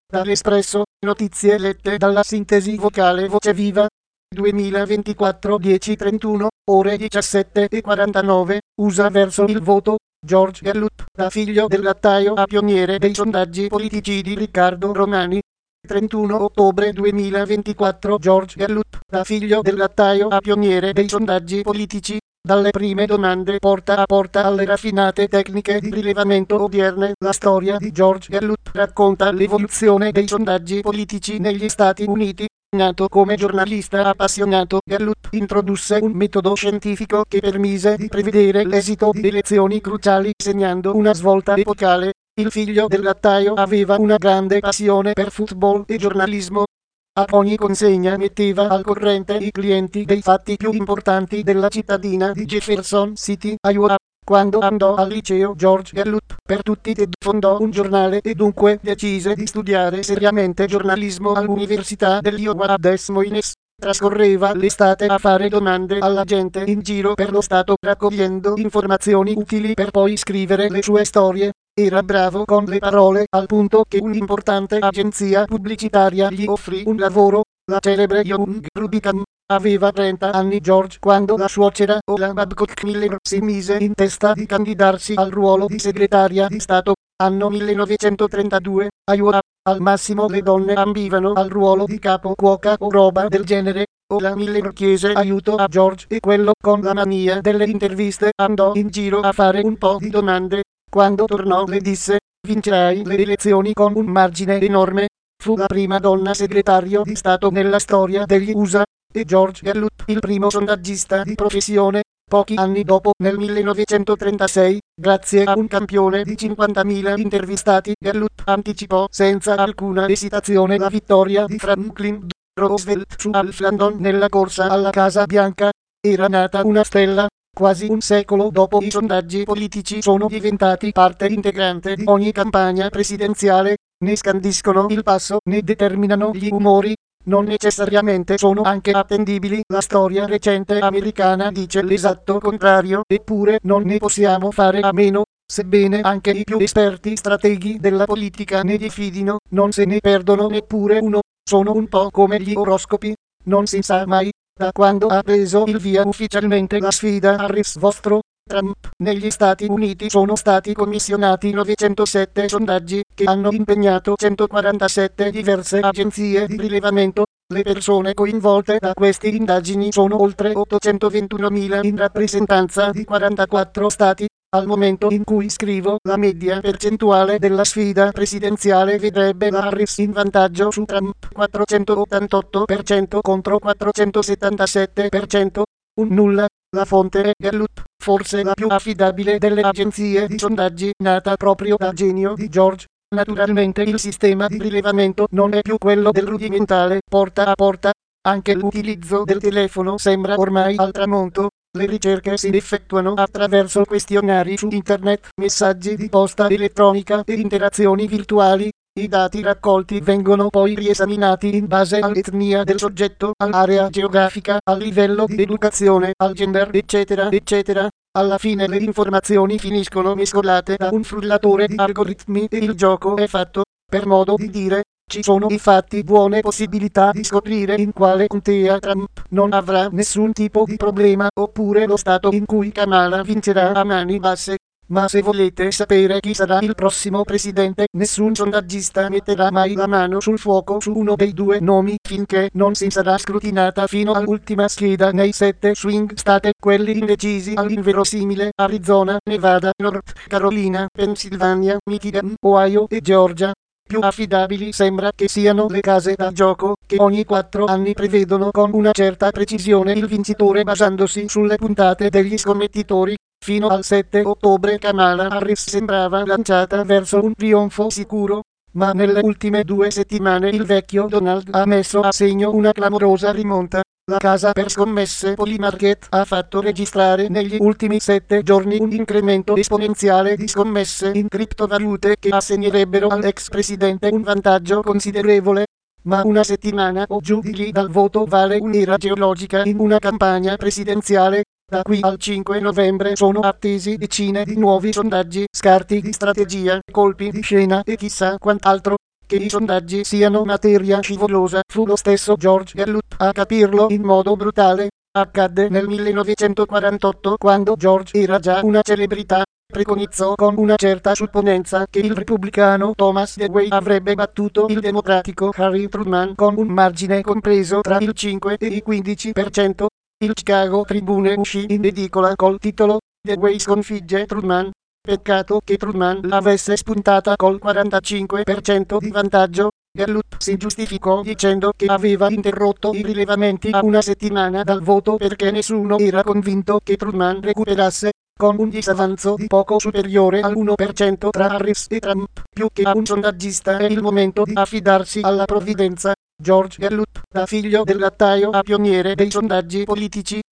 Dall'Espresso, notizie lette dalla sintesi vocale Voce Viva. 2024 10:31, ore 17:49, USA verso il voto. George Gallup, da figlio del lattaio a pioniere dei sondaggi politici di Riccardo Romani. 31 ottobre 2024 George Gallup, da figlio del lattaio a pioniere dei sondaggi politici. Dalle prime domande porta a porta alle raffinate tecniche di rilevamento odierne, la storia di George Gallup racconta l'evoluzione dei sondaggi politici negli Stati Uniti. Nato come giornalista appassionato, Gallup introdusse un metodo scientifico che permise di prevedere l'esito di elezioni cruciali, segnando una svolta epocale. Il figlio del lattaio aveva una grande passione per football e giornalismo. A ogni consegna metteva al corrente i clienti dei fatti più importanti della cittadina di Jefferson City, Iowa. Quando andò al liceo, George Gallup per tutti Ted fondò un giornale e dunque decise di studiare seriamente giornalismo all'Università dell'Iowa a Des Moines. Trascorreva l'estate a fare domande alla gente in giro per lo stato, raccogliendo informazioni utili per poi scrivere le sue storie. Era bravo con le parole, al punto che un'importante agenzia pubblicitaria gli offrì un lavoro, la celebre Young Rubicam. Aveva 30 anni George quando la suocera Ola Babcock Miller si mise in testa di candidarsi al ruolo di segretaria di Stato. Anno 1932, Iowa. Al massimo le donne ambivano al ruolo di capo cuoca o roba del genere. Ola Miller chiese aiuto a George e quello, con la mania delle interviste, andò in giro a fare un po' di domande. Quando tornò le disse: vincerai le elezioni con un margine enorme. Fu la prima donna segretario di Stato nella storia degli USA. E George Gallup, il primo sondaggista di professione. Pochi anni dopo, nel 1936, grazie a un campione di 50.000 intervistati, Gallup anticipò senza alcuna esitazione la vittoria di Franklin D. Roosevelt su Al Landon nella corsa alla Casa Bianca. Era nata una stella. Quasi un secolo dopo, i sondaggi politici sono diventati parte integrante di ogni campagna presidenziale. Ne scandiscono il passo, ne determinano gli umori. Non necessariamente sono anche attendibili. La storia recente americana dice l'esatto contrario, eppure non ne possiamo fare a meno. Sebbene anche i più esperti strateghi della politica ne diffidino, non se ne perdono neppure uno. Sono un po' come gli oroscopi. Non si sa mai. Da quando ha preso il via ufficialmente la sfida Harris vostro Trump, negli Stati Uniti sono stati commissionati 907 sondaggi, che hanno impegnato 147 diverse agenzie di rilevamento. Le persone coinvolte da queste indagini sono oltre 821.000 in rappresentanza di 44 stati. Al momento in cui scrivo, la media percentuale della sfida presidenziale vedrebbe la Harris in vantaggio su Trump, 488% contro 477%. Un nulla. La fonte è Gallup, forse la più affidabile delle agenzie di sondaggi, nata proprio dal genio di George. Naturalmente il sistema di rilevamento non è più quello del rudimentale porta a porta. Anche l'utilizzo del telefono sembra ormai al tramonto. Le ricerche si effettuano attraverso questionari su internet, messaggi di posta elettronica e interazioni virtuali. I dati raccolti vengono poi riesaminati in base all'etnia del soggetto, all'area geografica, al livello di educazione, al gender, eccetera, eccetera. Alla fine le informazioni finiscono mescolate da un frullatore di algoritmi e il gioco è fatto. Per modo di dire, ci sono infatti buone possibilità di scoprire in quale contea Trump non avrà nessun tipo di problema, oppure lo stato in cui Kamala vincerà a mani basse. Ma se volete sapere chi sarà il prossimo presidente, nessun sondaggista metterà mai la mano sul fuoco su uno dei due nomi finché non si sarà scrutinata fino all'ultima scheda nei 7 swing state, quelli indecisi all'inverosimile: Arizona, Nevada, North Carolina, Pennsylvania, Michigan, Ohio e Georgia. Più affidabili sembra che siano le case da gioco, che ogni 4 anni prevedono con una certa precisione il vincitore basandosi sulle puntate degli scommettitori. Fino al 7 ottobre Kamala Harris sembrava lanciata verso un trionfo sicuro, ma nelle ultime 2 settimane il vecchio Donald ha messo a segno una clamorosa rimonta. La casa per scommesse Polymarket ha fatto registrare negli ultimi 7 giorni un incremento esponenziale di scommesse in criptovalute che assegnerebbero all'ex presidente un vantaggio considerevole. Ma una settimana o giù di lì dal voto vale un'era geologica in una campagna presidenziale. Da qui al 5 novembre sono attesi decine di nuovi sondaggi, scarti di strategia, colpi di scena e chissà quant'altro. che i sondaggi siano materia scivolosa. Fu lo stesso George Gallup a capirlo in modo brutale. Accadde nel 1948, quando George era già una celebrità. Preconizzò con una certa supponenza che il repubblicano Thomas Dewey avrebbe battuto il democratico Harry Truman con un margine compreso tra il 5 e il 15%. Il Chicago Tribune uscì in edicola col titolo "Dewey sconfigge Truman". Peccato che Truman l'avesse spuntata col 45% di vantaggio. Gallup si giustificò dicendo che aveva interrotto i rilevamenti a una settimana dal voto perché nessuno era convinto che Truman recuperasse, con un disavanzo di poco superiore al 1% tra Harris e Trump. Più che a un sondaggista è il momento di affidarsi alla provvidenza. George Gallup, da figlio del lattaio a pioniere dei sondaggi politici,